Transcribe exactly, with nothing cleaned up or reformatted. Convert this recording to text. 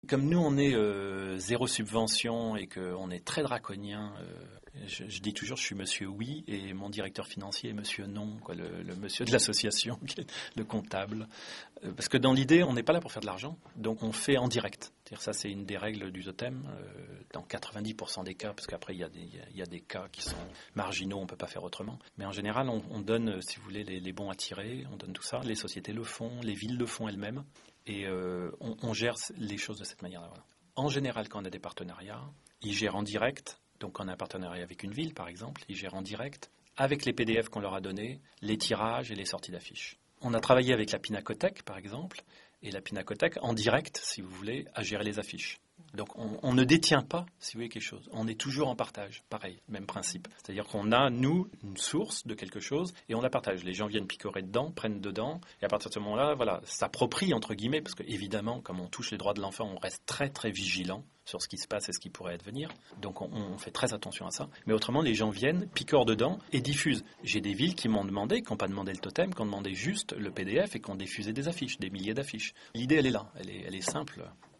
Comme nous, on est euh, zéro subvention et qu'on est très draconien, euh, je, je dis toujours, je suis monsieur oui et mon directeur financier est monsieur non, quoi, le, le monsieur de l'association, le comptable. Euh, parce que dans l'idée, on n'est pas là pour faire de l'argent, donc on fait en direct. C'est-à-dire, ça, c'est une des règles du totem, euh, dans quatre-vingt-dix pour cent des cas, parce qu'après, il y a des, il y a des cas qui sont marginaux, on ne peut pas faire autrement. Mais en général, on, on donne, si vous voulez, les, les bons à tirer, on donne tout ça. Les sociétés le font, les villes le font elles-mêmes. Et euh, on, on gère les choses de cette manière-là. Voilà. En général, quand on a des partenariats, ils gèrent en direct. Donc, quand on a un partenariat avec une ville, par exemple, ils gèrent en direct, avec les P D F qu'on leur a donnés, les tirages et les sorties d'affiches. On a travaillé avec la Pinacothèque, par exemple, et la Pinacothèque, en direct, si vous voulez, a géré les affiches. Donc, on, on ne détient pas, si vous voulez, quelque chose. On est toujours en partage. Pareil, même principe. C'est-à-dire qu'on a, nous, une source de quelque chose et on la partage. Les gens viennent picorer dedans, prennent dedans et à partir de ce moment-là, voilà, s'approprient, entre guillemets, parce qu'évidemment, comme on touche les droits de l'enfant, on reste très, très vigilant sur ce qui se passe et ce qui pourrait advenir. Donc, on, on fait très attention à ça. Mais autrement, les gens viennent, picorent dedans et diffusent. J'ai des villes qui m'ont demandé, qui n'ont pas demandé le totem, qui ont demandé juste le P D F et qui ont diffusé des affiches, des milliers d'affiches. L'idée, elle est là. Elle est, elle est simple.